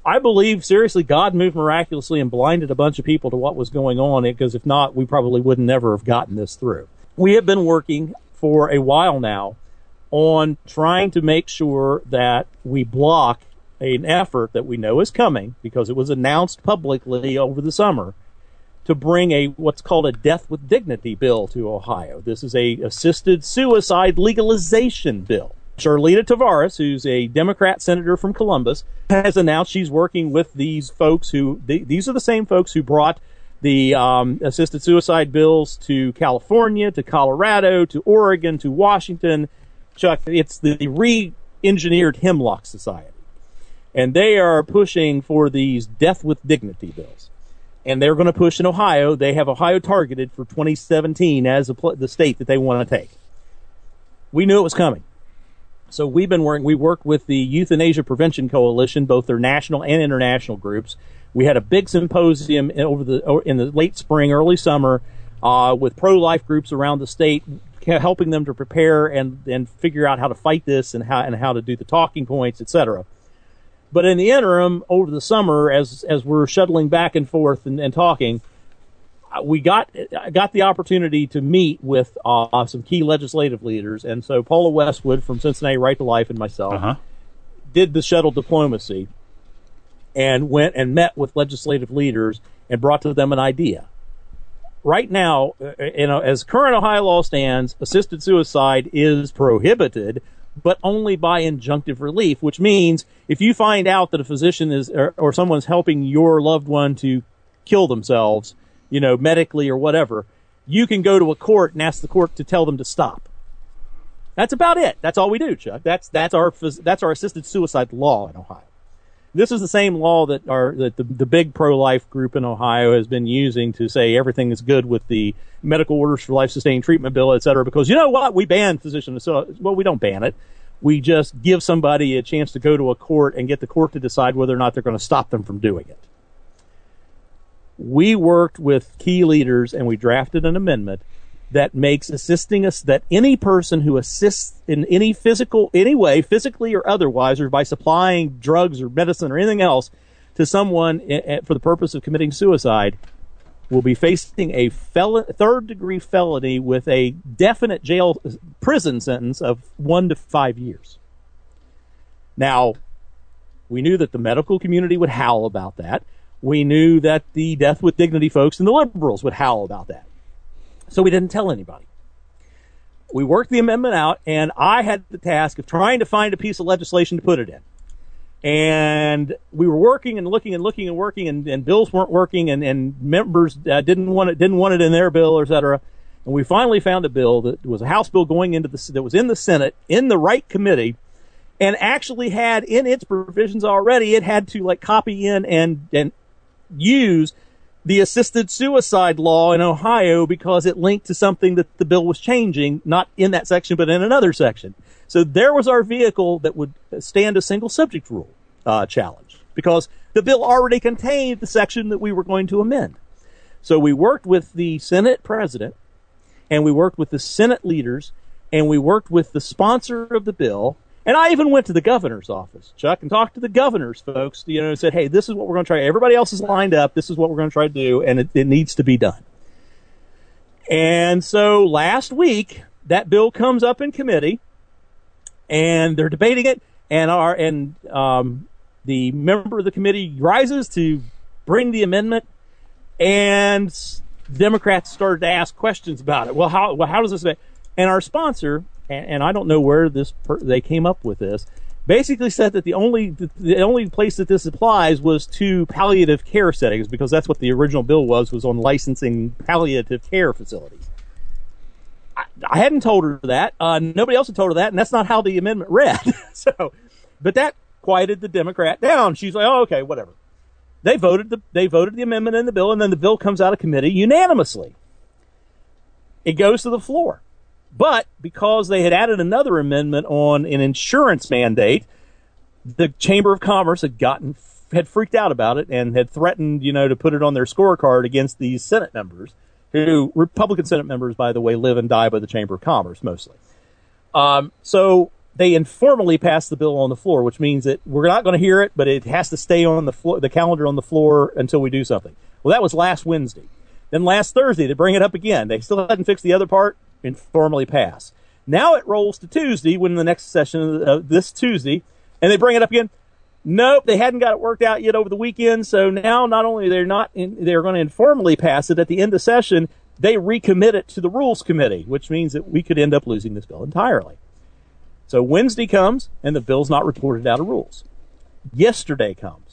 I believe, seriously, God moved miraculously and blinded a bunch of people to what was going on, because if not, we probably would never have gotten this through. We have been working for a while now on trying to make sure that we block an effort that we know is coming, because it was announced publicly over the summer, to bring what's called a death with dignity bill to Ohio. This is a assisted suicide legalization bill. Charlita Tavares, who's a Democrat senator from Columbus, has announced she's working with these folks these are the same folks who brought the assisted suicide bills to California, to Colorado, to Oregon, to Washington. Chuck, it's the re-engineered Hemlock Society. And they are pushing for these death with dignity bills. And they're going to push in Ohio. They have Ohio targeted for 2017 as the state that they want to take. We knew it was coming. So we worked with the Euthanasia Prevention Coalition, both their national and international groups. We had a big symposium in the late spring, early summer, with pro-life groups around the state, helping them to prepare and figure out how to fight this and how to do the talking points, etc. But in the interim, over the summer, as we're shuttling back and forth and talking, I got the opportunity to meet with some key legislative leaders, and so Paula Westwood from Cincinnati Right to Life and myself did the shuttle diplomacy and went and met with legislative leaders and brought to them an idea. Right now, as current Ohio law stands, assisted suicide is prohibited, but only by injunctive relief, which means if you find out that a physician is or someone's helping your loved one to kill themselves, medically or whatever, you can go to a court and ask the court to tell them to stop. That's about it. That's all we do, Chuck. That's our assisted suicide law in Ohio. This is the same law that the big pro-life group in Ohio has been using to say everything is good with the medical orders for life-sustaining treatment bill, et cetera, because you know what? We ban physician suicide. Well, we don't ban it. We just give somebody a chance to go to a court and get the court to decide whether or not they're going to stop them from doing it. We worked with key leaders and we drafted an amendment that makes assisting us, that any person who assists in any way, physically or otherwise, or by supplying drugs or medicine or anything else to someone for the purpose of committing suicide, will be facing a third-degree felony with a definite prison sentence of 1 to 5 years. Now, we knew that the medical community would howl about that. We knew that the Death with Dignity folks and the liberals would howl about that. So we didn't tell anybody. We worked the amendment out, and I had the task of trying to find a piece of legislation to put it in. And we were working and looking and looking and working, and bills weren't working, and members didn't want it in their bill, et cetera. And we finally found a bill that was a House bill that was in the Senate, in the right committee, and actually had in its provisions already, it had to copy in and use the assisted suicide law in Ohio because it linked to something that the bill was changing, not in that section, but in another section. So there was our vehicle that would stand a single subject rule challenge, because the bill already contained the section that we were going to amend. So we worked with the Senate president, and we worked with the Senate leaders, and we worked with the sponsor of the bill. And I even went to the governor's office, Chuck, and talked to the governor's folks, and said, hey, this is what we're going to try. Everybody else is lined up. This is what we're going to try to do, and it needs to be done. And so last week, that bill comes up in committee, and they're debating it, and the member of the committee rises to bring the amendment, and Democrats started to ask questions about it. Well, how does this affect? And our sponsor, and I don't know where they came up with this, basically said that the only place that this applies was to palliative care settings, because that's what the original bill was on licensing palliative care facilities. I hadn't told her that. Nobody else had told her that, and that's not how the amendment read. But that quieted the Democrat down. She's like, oh, okay, whatever. They voted the amendment in the bill, and then the bill comes out of committee unanimously. It goes to the floor. But because they had added another amendment on an insurance mandate, the Chamber of Commerce had freaked out about it and had threatened, to put it on their scorecard against these Senate members, who, Republican Senate members, by the way, live and die by the Chamber of Commerce mostly. So they informally passed the bill on the floor, which means that we're not going to hear it, but it has to stay on the floor, the calendar on the floor until we do something. Well, that was last Wednesday. Then last Thursday, they bring it up again. They still hadn't fixed the other part, informally pass. Now it rolls to Tuesday, when the next session, this Tuesday, and they bring it up again. Nope, they hadn't got it worked out yet over the weekend, so now not only they're going to informally pass it at the end of session, they recommit it to the Rules Committee, which means that we could end up losing this bill entirely. So Wednesday comes, and the bill's not reported out of rules. Yesterday comes.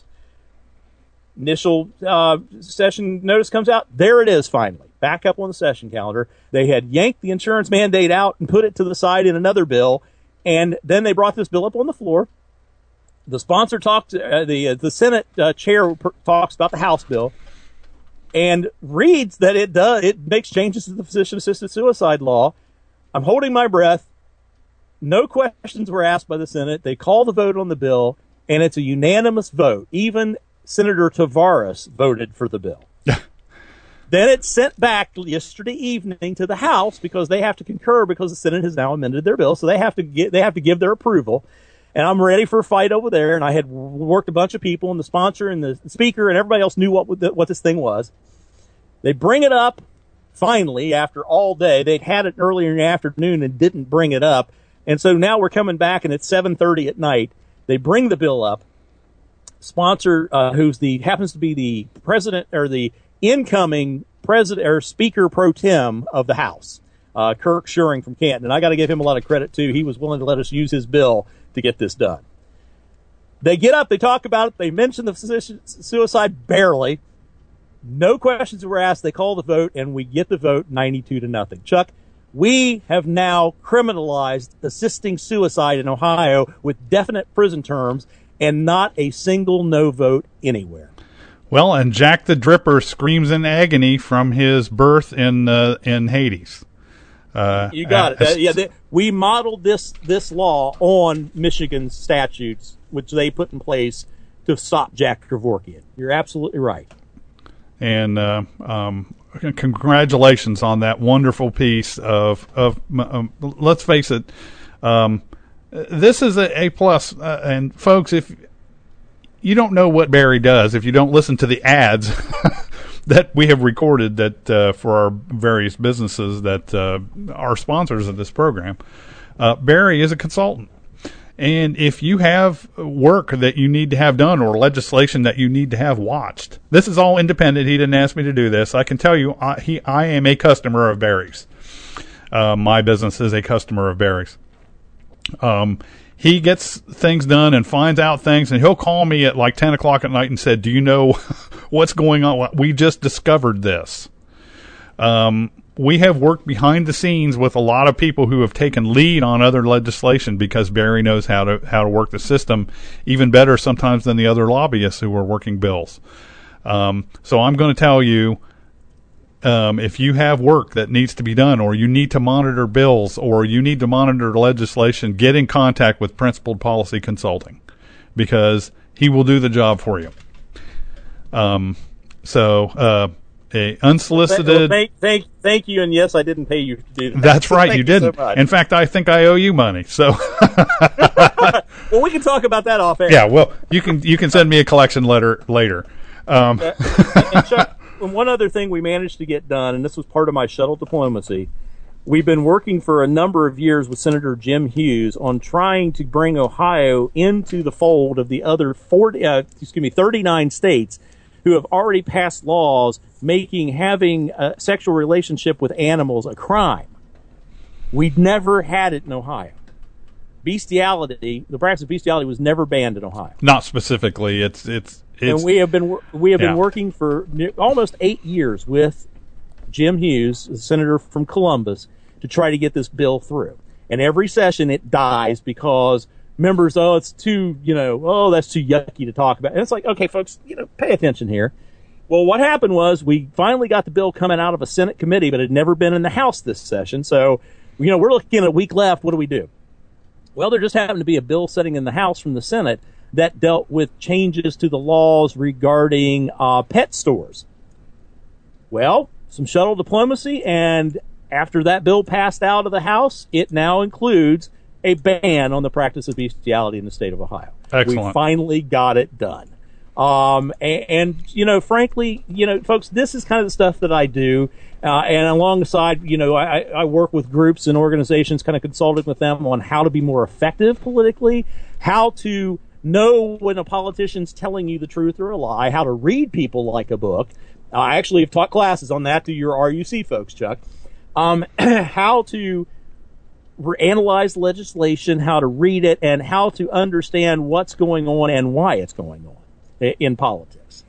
Initial session notice comes out. There it is, finally. Back up on the session calendar. They had yanked the insurance mandate out and put it to the side in another bill, and then they brought this bill up on the floor. The sponsor talked, the Senate chair talks about the House bill, and reads that it makes changes to the physician-assisted suicide law. I'm holding my breath. No questions were asked by the Senate. They call the vote on the bill, and it's a unanimous vote. Even Senator Tavares voted for the bill. Then it's sent back yesterday evening to the House because they have to concur because the Senate has now amended their bill, so they have to give their approval. And I'm ready for a fight over there. And I had worked a bunch of people, and the sponsor and the speaker and everybody else knew what this thing was. They bring it up finally after all day. They'd had it earlier in the afternoon and didn't bring it up. And so now we're coming back, and it's 7:30 at night. They bring the bill up. Sponsor, who's happens to be the president or the incoming president or speaker pro tem of the House, Kirk Schuring from Canton. And I got to give him a lot of credit too. He was willing to let us use his bill to get this done. They get up, they talk about it, they mention the physician suicide barely. No questions were asked. They call the vote, and we get the vote 92-0. Chuck, we have now criminalized assisting suicide in Ohio with definite prison terms, and not a single no vote anywhere. Well, and Jack the Dripper screams in agony from his birth in Hades. You got it. We modeled this law on Michigan statutes, which they put in place to stop Jack Kevorkian. You're absolutely right. And congratulations on that wonderful piece of let's face it, this is a A+. And folks, if you don't know what Barry does, if you don't listen to the ads that we have recorded that for our various businesses that are sponsors of this program, Barry is a consultant. And if you have work that you need to have done or legislation that you need to have watched, this is all independent. He didn't ask me to do this. I can tell you, I am a customer of Barry's. My business is a customer of Barry's. He gets things done and finds out things, and he'll call me at like 10 o'clock at night and said, do you know what's going on? We just discovered this. We have worked behind the scenes with a lot of people who have taken lead on other legislation because Barry knows how to work the system even better sometimes than the other lobbyists who are working bills. So I'm going to tell you, if you have work that needs to be done, or you need to monitor bills, or you need to monitor legislation, get in contact with Principled Policy Consulting, because he will do the job for you. A unsolicited. Thank you, and yes, I didn't pay you to do that. That's right, you didn't. So in fact, I think I owe you money. So, well, we can talk about that off air. Yeah, well, you can send me a collection letter later. And Chuck, one other thing we managed to get done, and this was part of my shuttle diplomacy. We've been working for a number of years with Senator Jim Hughes on trying to bring Ohio into the fold of the other 39 states who have already passed laws making having a sexual relationship with animals a crime. We'd never had it in Ohio. Bestiality, the practice of bestiality, was never banned in Ohio. Not specifically. It's and we have been working for almost 8 years with Jim Hughes, the senator from Columbus, to try to get this bill through. And every session it dies because members, it's too, that's too yucky to talk about. And it's like, okay, folks, pay attention here. Well, what happened was we finally got the bill coming out of a Senate committee, but it had never been in the House this session. So, we're looking at a week left. What do we do? Well, there just happened to be a bill sitting in the House from the Senate that dealt with changes to the laws regarding pet stores. Well, some shuttle diplomacy, and after that bill passed out of the House, it now includes a ban on the practice of bestiality in the state of Ohio. Excellent. We finally got it done. And frankly, folks, this is kind of the stuff that I do. And alongside, I work with groups and organizations, kind of consulting with them on how to be more effective politically, how to know when a politician's telling you the truth or a lie, how to read people like a book. I actually have taught classes on that to your RUC folks, Chuck. How to analyze legislation, how to read it, and how to understand what's going on and why it's going on in politics.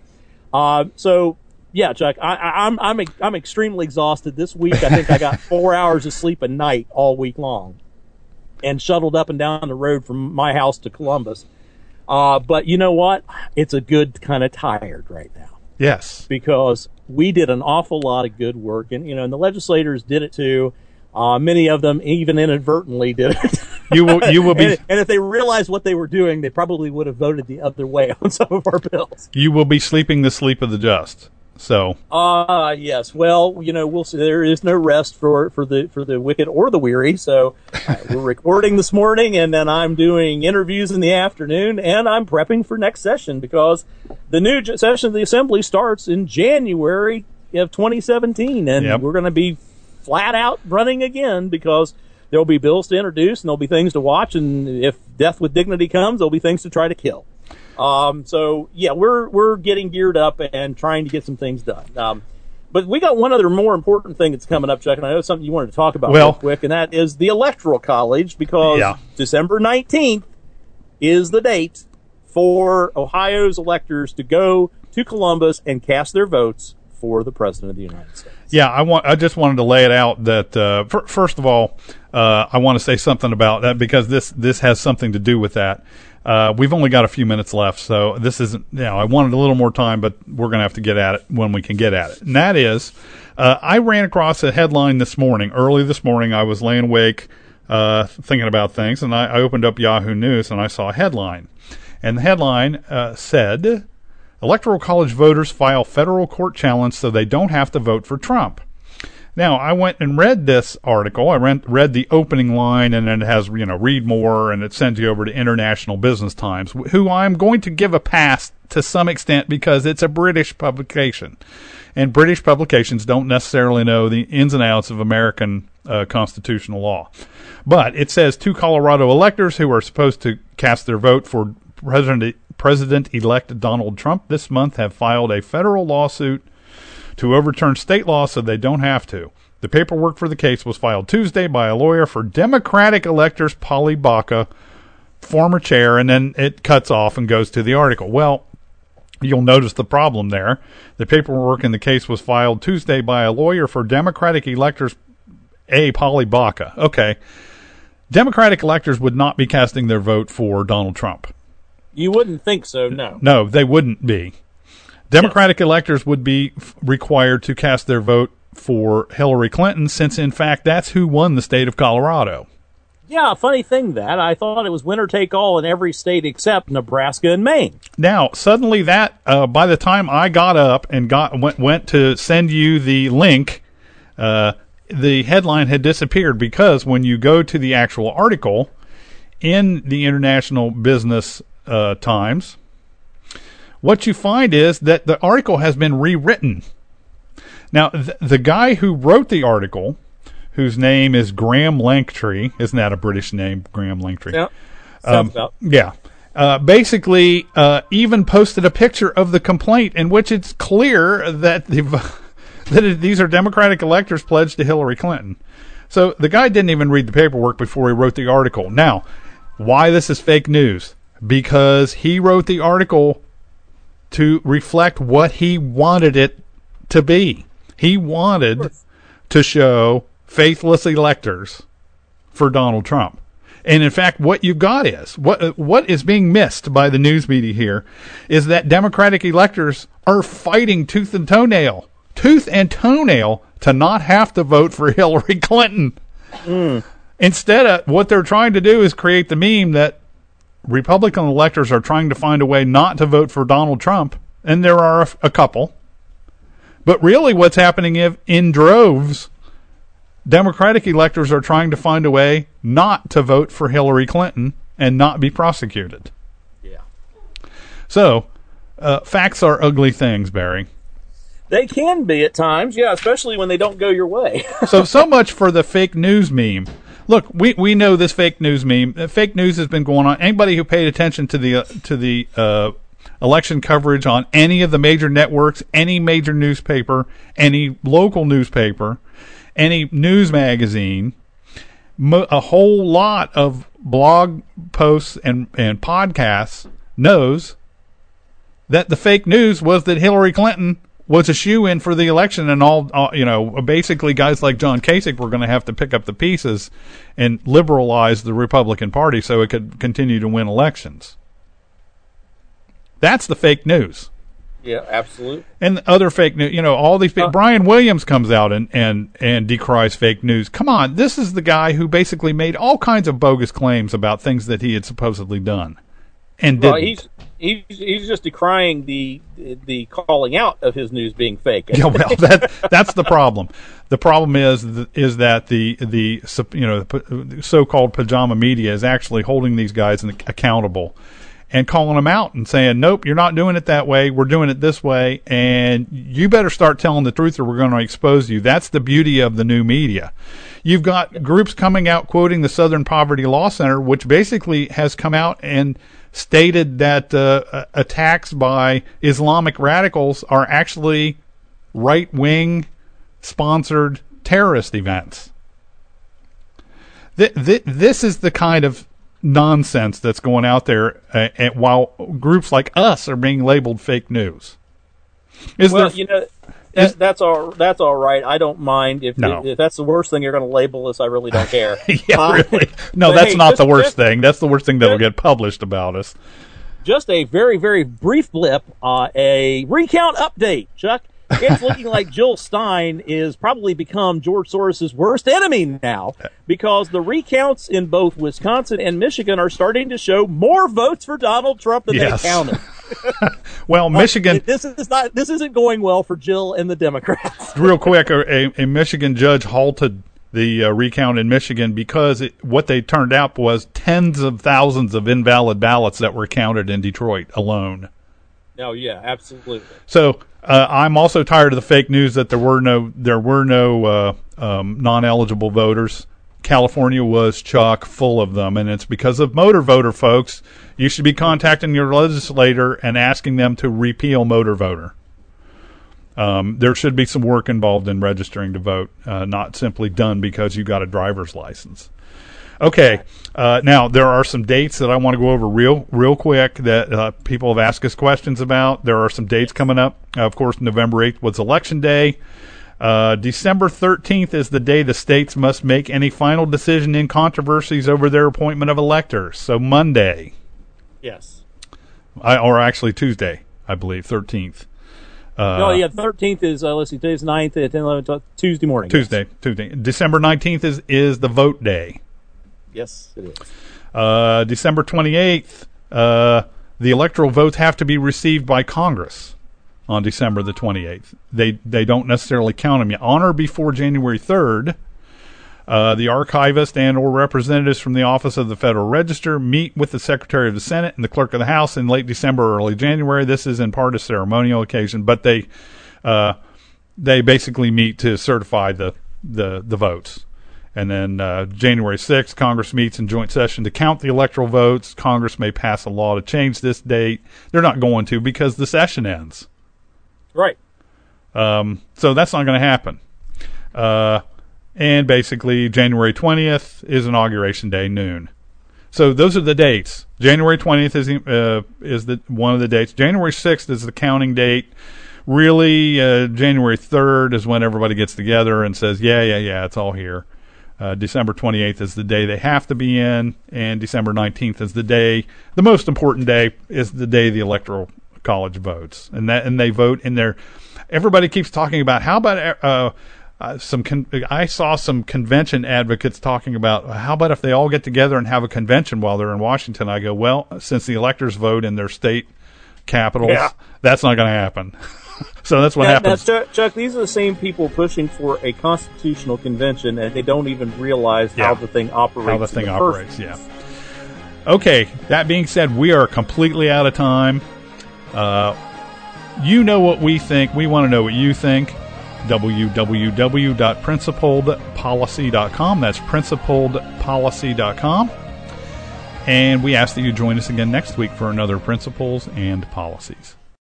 Yeah, Chuck, I'm extremely exhausted. This week, I think I got 4 hours of sleep a night all week long, and shuttled up and down the road from my house to Columbus. But you know what? It's a good kind of tired right now. Yes, because we did an awful lot of good work, and and the legislators did it too. Many of them even inadvertently did it. You will be, and if they realized what they were doing, they probably would have voted the other way on some of our bills. You will be sleeping the sleep of the just. So. Yes. Well, we'll see. There is no rest for the wicked or the weary. So we're recording this morning, and then I'm doing interviews in the afternoon, and I'm prepping for next session because the new session of the Assembly starts in January of 2017, and we're going to be flat out running again because there'll be bills to introduce and there'll be things to watch, and if death with dignity comes, there'll be things to try to kill. So yeah, we're getting geared up and trying to get some things done. But we got one other more important thing that's coming up, Chuck, and I know it's something you wanted to talk about real quick, and that is the Electoral College, because December 19th is the date for Ohio's electors to go to Columbus and cast their votes for the President of the United States. Yeah, I just wanted to lay it out that, first of all, I want to say something about that because this has something to do with that. We've only got a few minutes left, so this isn't, I wanted a little more time, but we're going to have to get at it when we can get at it. And that is, I ran across a headline early this morning. I was laying awake, thinking about things, and I opened up Yahoo News and I saw a headline. And the headline, said, Electoral College voters file federal court challenge so they don't have to vote for Trump. Now, I went and read this article. I read the opening line, and then it has, read more, and it sends you over to International Business Times, who I'm going to give a pass to some extent because it's a British publication. And British publications don't necessarily know the ins and outs of American constitutional law. But it says 2 Colorado electors who are supposed to cast their vote for President-elect Donald Trump this month have filed a federal lawsuit to overturn state law so they don't have to. The paperwork for the case was filed Tuesday by a lawyer for Democratic electors Polly Baca, former chair, and then it cuts off and goes to the article. Well, you'll notice the problem there. The paperwork in the case was filed Tuesday by a lawyer for Democratic electors Polly Baca. Okay. Democratic electors would not be casting their vote for Donald Trump. You wouldn't think so, no. No, they wouldn't be. Democratic electors would be required to cast their vote for Hillary Clinton since, in fact, that's who won the state of Colorado. Yeah, funny thing that. I thought it was winner take all in every state except Nebraska and Maine. Now, suddenly that, by the time I got up and went to send you the link, the headline had disappeared because when you go to the actual article in the International Business Times, what you find is that the article has been rewritten. Now, the guy who wrote the article, whose name is Graham Langtree, isn't that a British name, Graham Langtree? Yeah. Sounds about. Yeah. Basically, even posted a picture of the complaint in which it's clear that these are Democratic electors pledged to Hillary Clinton. So the guy didn't even read the paperwork before he wrote the article. Now, why this is fake news? Because he wrote the article to reflect what he wanted it to be. He wanted to show faithless electors for Donald Trump. And in fact, what you've got is, what is being missed by the news media here is that Democratic electors are fighting tooth and toenail to not have to vote for Hillary Clinton. Instead of what they're trying to do is create the meme that Republican electors are trying to find a way not to vote for Donald Trump, and there are a couple. But really what's happening in droves Democratic electors are trying to find a way not to vote for Hillary Clinton and not be prosecuted. Yeah. So, facts are ugly things, Barry. They can be at times, yeah, especially when they don't go your way. so much for the fake news meme. Look, we know this fake news meme. Fake news has been going on. Anybody who paid attention to the election coverage on any of the major networks, any major newspaper, any local newspaper, any news magazine, a whole lot of blog posts and podcasts knows that the fake news was that Hillary Clinton was a shoo-in for the election, and all basically guys like John Kasich were going to have to pick up the pieces and liberalize the Republican Party so it could continue to win elections. That's the fake news. Yeah, absolutely. And other fake news, all these people. Brian Williams comes out and decries fake news. Come on, this is the guy who basically made all kinds of bogus claims about things that he had supposedly done, and didn't. He's just decrying the calling out of his news being fake. Yeah, well, that's the problem. The problem is that the so-called pajama media is actually holding these guys accountable and calling them out and saying, nope, you're not doing it that way. We're doing it this way, and you better start telling the truth or we're going to expose you. That's the beauty of the new media. You've got groups coming out quoting the Southern Poverty Law Center, which basically has come out and stated that attacks by Islamic radicals are actually right-wing sponsored terrorist events. This is the kind of nonsense that's going out there, while groups like us are being labeled fake news. That's all right. I don't mind if that's the worst thing you're going to label us. I really don't care. Yeah, really. No, that's not the worst thing. That's the worst thing that'll get published about us. Just a very, very brief blip. A recount update, Chuck. It's looking like Jill Stein is probably become George Soros's worst enemy now, because the recounts in both Wisconsin and Michigan are starting to show more votes for Donald Trump than they counted. Well, Michigan. This isn't going well for Jill and the Democrats. Real quick, a Michigan judge halted the recount in Michigan because what they turned out was tens of thousands of invalid ballots that were counted in Detroit alone. Oh yeah, absolutely. So I'm also tired of the fake news that there were no non-eligible voters. California was chock full of them, and it's because of motor voter, folks. You should be contacting your legislator and asking them to repeal motor voter. There should be some work involved in registering to vote, not simply done because you got a driver's license. Okay, now there are some dates that I want to go over real quick that people have asked us questions about. There are some dates coming up. Of course, November 8th was Election Day. December 13th is the day the states must make any final decision in controversies over their appointment of electors. So Monday. Yes. Or actually Tuesday, I believe, 13th. 13th is, let's see, today's 9th, 10, 11, Tuesday morning. Tuesday. December 19th is the vote day. Yes, it is. December 28th, the electoral votes have to be received by Congress on December the 28th. They don't necessarily count them yet. On or before January 3rd, the archivist and or representatives from the Office of the Federal Register meet with the Secretary of the Senate and the Clerk of the House in late December or early January. This is in part a ceremonial occasion, but they basically meet to certify the votes. And then January 6th, Congress meets in joint session to count the electoral votes. Congress may pass a law to change this date. They're not going to because the session ends. Right. So that's not going to happen. And basically, January 20th is Inauguration Day, noon. So those are the dates. January 20th is one of the dates. January 6th is the counting date. Really, January 3rd is when everybody gets together and says, yeah, it's all here. December 28th is the day they have to be in, and December 19th is the most important day, is the day the Electoral College votes. And they vote in their, everybody keeps talking about, how about, I saw some convention advocates talking about, how about if they all get together and have a convention while they're in Washington? I go, well, since the electors vote in their state capitals, that's not going to happen. So that's what happens. Now, Chuck, these are the same people pushing for a constitutional convention, and they don't even realize how the thing operates. Yeah. Okay, that being said, we are completely out of time. You know what we think. We want to know what you think. www.principledpolicy.com. That's principledpolicy.com. And we ask that you join us again next week for another Principles and Policies.